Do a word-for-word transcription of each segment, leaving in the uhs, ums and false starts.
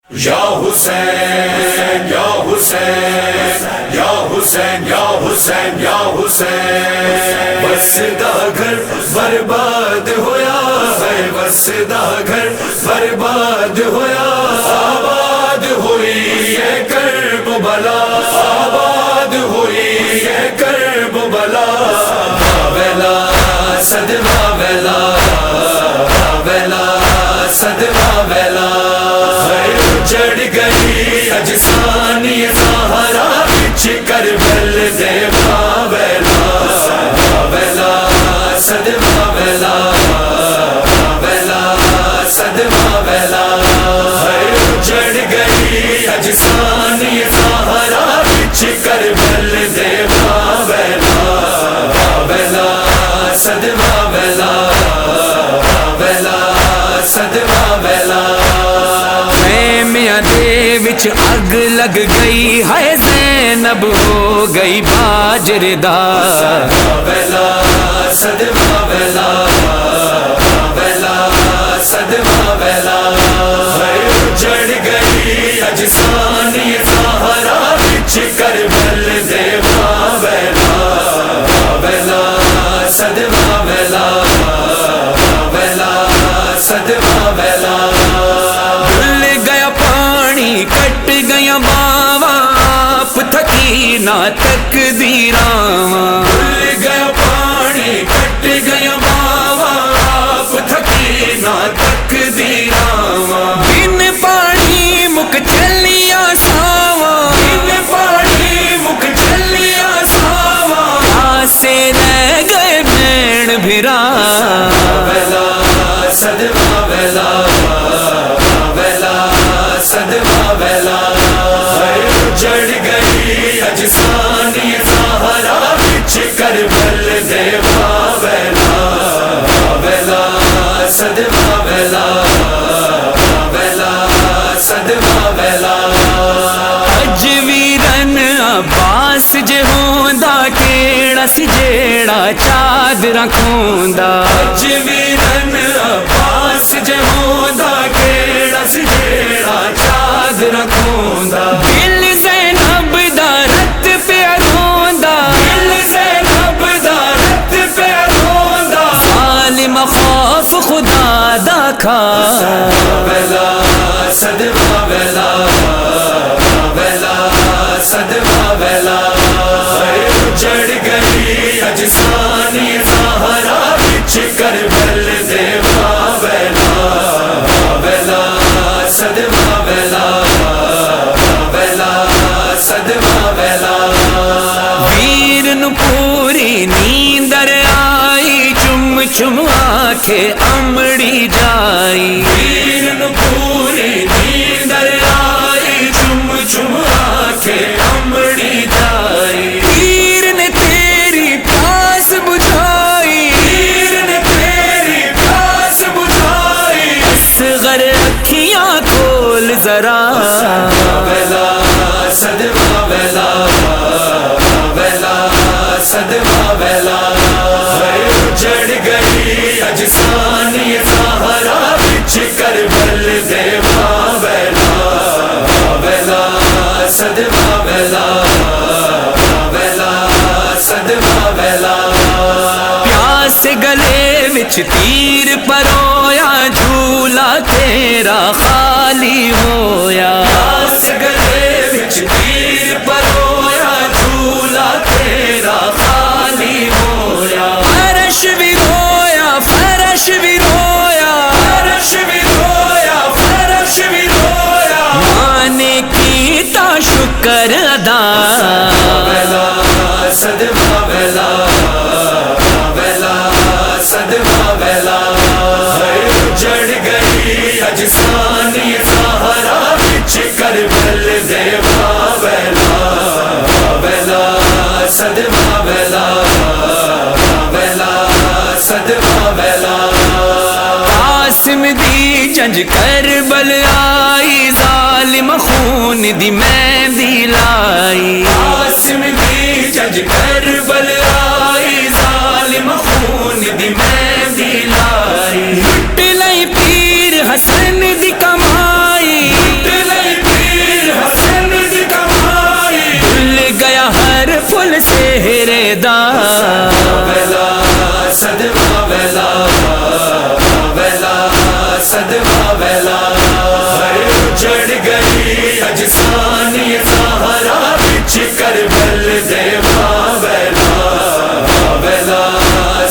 یا حسین یا حسین یا حسین یا حسین یا حسین بس دا گھر برباد ہویا ہے، بس دا گھر برباد ہویا، آباد ہوئی یہ کرب بلا، آباد ہوئی یہ کرب بلا، ویلا صدمہ ویلا ویلا صدمہ ویلا، چڑھ گئی اجسانی سہارا بچ کربل دے ویلا ویلا صدمہ ویلا ویلا صدمہ ویلا، چڑھ گئی اجسانی سہارا بچ کربل دے ویلا ویلا صدمہ ویلا ویلا صدمہ ویلا، دے وچ اگ لگ گئی ہے، زینب ہو گئی باجردار، ویلا صدمہ ویلا ویلا صدمہ ویلا، چڑھ گئی اجسانی سہارا بچ کربل دے ویلا ویلا صدمہ ویلا ویلا صدمہ ویلا، کٹ گیا باوا آپ تھکی نہ تقدیراں، بھول گیا پانی کٹ گیا باوا آپ تھکی نہ تقدیراں، بن پانی مک چلیا ساواں، بن پانی مک چلیا ساواں، آسے رہ گئے بہن بھرا، ویلا صدمہ ویلا ویلا صدمہ ویلا، چڑھ گئی اجسانی سہارا بچ کربل دے ویلا ویلا صدمہ ویلا ویلا صدمہ ویلا، اج ویرن عباس جے ہوندا کیڑا سی جیڑا چادراں کھوندا، اج ویرن عباس جے ہوندا کیڑا سی جیڑا چادراں کھوندا، دل زینب دا رت پیا روندا، دل زینب دا رت پیا روندا، ظالم خوف خدا دا کھا، ویلا صدمہ ویلا ویلا صدمہ ویلا، چڑھ گئی اجسانی سہارا بچ کربل دے ویلا ویلا صدمہ ویلا ویلا صدمہ ویلا، ویر نو پوری نیندر آئی، چم چم آکھے امڑی جائی، ویر نو پوری نیندر آئی، چم چم آکھے امڑی جائی، تیر نے تیری پیاس بجھائی، تیر نے تیری پیاس بجھائی، اصغر اکھیاں کھول ذرا، ویلا صدمہ ویلا ویلا صدمہ ویلا، چڑھ گئی اجسانی سہارا بچ کربل دے ویلا ویلا صدمہ ویلا ویلا صدمہ ویلا، پیاس گلے وچ تیر پرویا، جھولا تیرا خالی ہویا، پیاس گلے وچ تیر پرویا، جھولا تیرا خالی ہویا، فرش بھی رویا فرش بھی رویا، فرش بھی رویا فرش بھی رویا، ماں نے کیتا شکر ادا، ویلا صدمہ ویلا ویلا صدمہ ویلا، چڑھ گئی اجسانی سہارا بچ کربل دے ویلا ویلا صدمہ ویلا ویلا صدمہ ویلا، قاسم دی جنج کربل آئی، ظالم خون دی مہندی لائی، قاسم دی جنج کربل آئی، ظالم خون دی مہندی لائی، لٹ لئی پیر حسن دی کمائی، لٹ لئی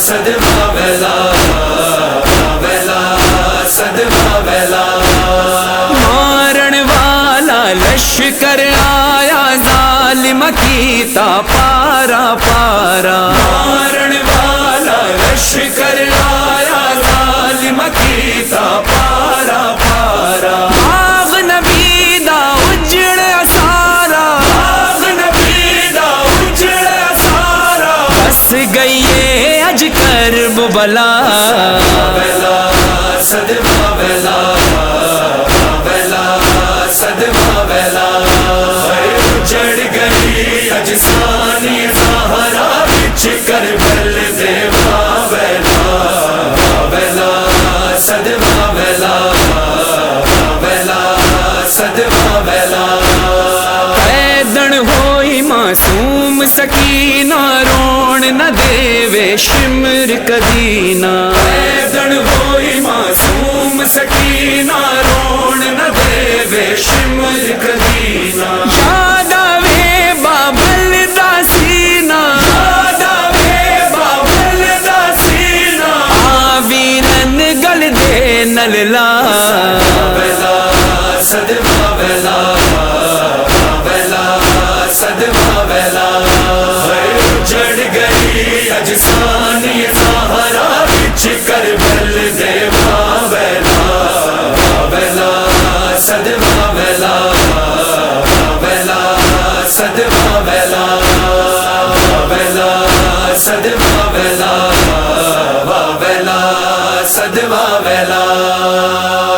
صدمہ ویلا ویلا صدمہ ویلا مارن والا لشکر آیا ظالم کیتا پارا پارا مارن والا لشکر آیا ظالم کیتا پارا پارا آغ نبی دا اجڑ سارا آغ نبی دا اجڑ سارا بس گئی اج کرب بلا ویلا صدمہ ویلا ویلا صدمہ ویلا اجڑ گئی اج سانی زہرا وچ کربل دے ویلا ویلا صدمہ ویلا ویلا صدمہ ویلا پیدن ہوئی معصوم سکینہ رون نہ دیوے شمر کدینہ پیدن ہوئی معصوم سکینہ رون نہ دیوے شمر کدینہ یاد آوے بابل دا سینہ یاد آوے بابل دا سینہ آویرن گل دے نللا ویلا صدمہ ویلا ویلا صدمہ ویلا جڑ گئی اج سانی زہرا وچ کربل دے ویلا ویلا صدمہ ویلا ویلا صدمہ ویلا ویلا صدمہ ویلا ویلا صدمہ ویلا